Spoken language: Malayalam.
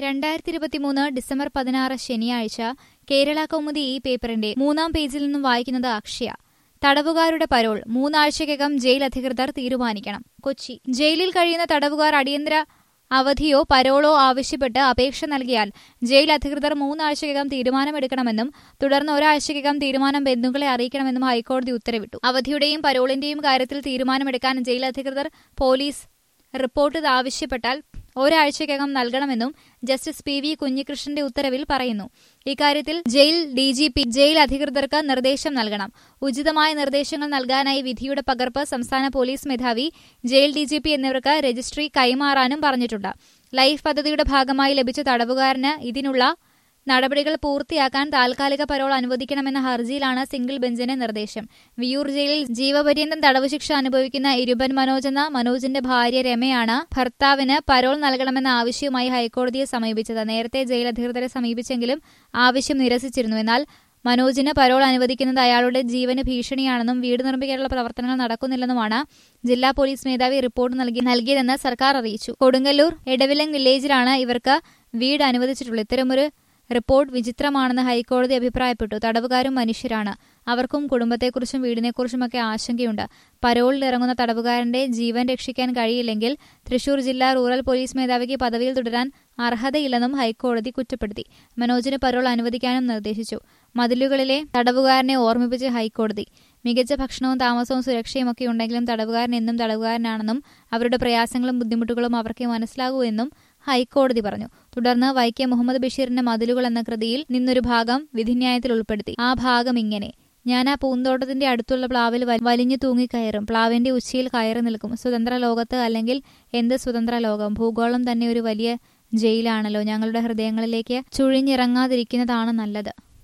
2023 ഡിസംബർ 16 ശനിയാഴ്ച കേരള കൗമുദി ഈ പേപ്പറിന്റെ 3-ാം പേജിൽ നിന്നും വായിക്കുന്നത് അക്ഷയ. തടവുകാരുടെ പരോൾ 3 ആഴ്ചയ്ക്കകം ജയിൽ അധികൃതർ തീരുമാനിക്കണം. കൊച്ചി. ജയിലിൽ കഴിയുന്ന തടവുകാർ അടിയന്തര അവധിയോ പരോളോ ആവശ്യപ്പെട്ട് അപേക്ഷ നൽകിയാൽ ജയിൽ അധികൃതർ 3 ആഴ്ചയ്ക്കകം തീരുമാനമെടുക്കണമെന്നും തുടർന്ന് ഒരാഴ്ചയ്ക്കകം തീരുമാനം ബന്ധുക്കളെ അറിയിക്കണമെന്നും ഹൈക്കോടതി ഉത്തരവിട്ടു. അവധിയുടെയും പരോളിന്റെയും കാര്യത്തിൽ തീരുമാനമെടുക്കാൻ ജയിൽ അധികൃതർ പോലീസ് റിപ്പോർട്ട് ആവശ്യപ്പെട്ടാൽ ഒരാഴ്ചയ്ക്കകം നൽകണമെന്നും ജസ്റ്റിസ് പി. വി. കുഞ്ഞികൃഷ്ണന്റെ ഉത്തരവിൽ പറയുന്നു. ഇക്കാര്യത്തിൽ ജയിൽ ഡിജിപി ജയിൽ അധികൃതർക്ക് നിർദ്ദേശം നൽകണം. ഉചിതമായ നിർദ്ദേശങ്ങൾ നൽകാനായി വിധിയുടെ പകർപ്പ് സംസ്ഥാന പോലീസ് മേധാവി, ജയിൽ ഡിജിപി എന്നിവർക്ക് രജിസ്ട്രി കൈമാറാനും പറഞ്ഞിട്ടുണ്ട്. ലൈഫ് പദ്ധതിയുടെ ഭാഗമായി ലഭിച്ച തടവുകാരന് ഇതിനുള്ള നടപടികൾ പൂർത്തിയാക്കാൻ താൽക്കാലിക പരോൾ അനുവദിക്കണമെന്ന ഹർജിയിലാണ് സിംഗിൾ ബെഞ്ചിന്റെ നിർദ്ദേശം. വിയ്യൂർ ജയിലിൽ ജീവപര്യന്തം തടവ് ശിക്ഷ അനുഭവിക്കുന്ന ഇരുമ്പൻ മനോജ് എന്ന മനോജിന്റെ ഭാര്യ രമയാണ് ഭർത്താവിന് പരോൾ നൽകണമെന്ന ആവശ്യവുമായി ഹൈക്കോടതിയെ സമീപിച്ചത്. നേരത്തെ ജയിൽ അധികൃതരെ സമീപിച്ചെങ്കിലും ആവശ്യം നിരസിച്ചിരുന്നു. എന്നാൽ മനോജിന് പരോൾ അനുവദിക്കുന്നത് അയാളുടെ ജീവന് ഭീഷണിയാണെന്നും വീട് നിർമ്മിക്കാനുള്ള പ്രവർത്തനങ്ങൾ നടക്കുന്നില്ലെന്നുമാണ് ജില്ലാ പോലീസ് മേധാവി റിപ്പോർട്ട് നൽകിയതെന്ന് സർക്കാർ അറിയിച്ചു. കൊടുങ്ങല്ലൂർ എടവിലങ് വില്ലേജിലാണ് ഇവർക്ക് വീട് അനുവദിച്ചിട്ടുള്ളത്. ഇത്തരമൊരു റിപ്പോർട്ട് വിചിത്രമാണെന്ന് ഹൈക്കോടതി അഭിപ്രായപ്പെട്ടു. തടവുകാരും മനുഷ്യരാണ്. അവർക്കും കുടുംബത്തെക്കുറിച്ചും വീടിനെക്കുറിച്ചുമൊക്കെ ആശങ്കയുണ്ട്. പരോളിൽ ഇറങ്ങുന്ന തടവുകാരന്റെ ജീവൻ രക്ഷിക്കാൻ കഴിയില്ലെങ്കിൽ തൃശൂർ ജില്ലാ റൂറൽ പോലീസ് മേധാവിക്ക് പദവിയിൽ തുടരാൻ അർഹതയില്ലെന്നും ഹൈക്കോടതി കുറ്റപ്പെടുത്തി. മനോജിന് പരോൾ അനുവദിക്കാനും നിർദ്ദേശിച്ചു. മതിലുകളിലെ തടവുകാരനെ ഓർമ്മിപ്പിച്ച് ഹൈക്കോടതി. മികച്ച ഭക്ഷണവും താമസവും സുരക്ഷയുമൊക്കെ ഉണ്ടെങ്കിലും തടവുകാരൻ എന്നും തടവുകാരനാണെന്നും അവരുടെ പ്രയാസങ്ങളും ബുദ്ധിമുട്ടുകളും അവർക്ക് മനസ്സിലാകൂ എന്നും ഹൈക്കോടതി പറഞ്ഞു. തുടർന്ന് വൈക്കം മുഹമ്മദ് ബഷീറിന്റെ മതിലുകൾ എന്ന കൃതിയിൽ നിന്നൊരു ഭാഗം വിധിന്യായത്തിൽ ഉൾപ്പെടുത്തി. ആ ഭാഗം ഇങ്ങനെ: ഞാൻ ആ പൂന്തോട്ടത്തിന്റെ അടുത്തുള്ള പ്ലാവിൽ വലിഞ്ഞു തൂങ്ങിക്കയറും. പ്ലാവിന്റെ ഉച്ചിയിൽ കയറി നിൽക്കും. സ്വതന്ത്ര ലോകത്ത് അല്ലെങ്കിൽ എന്ത് സ്വതന്ത്ര ലോകം? ഭൂഗോളം തന്നെ ഒരു വലിയ ജയിലാണല്ലോ. ഞങ്ങളുടെ ഹൃദയങ്ങളിലേക്ക് ചുഴിഞ്ഞിറങ്ങാതിരിക്കുന്നതാണ് നല്ലത്.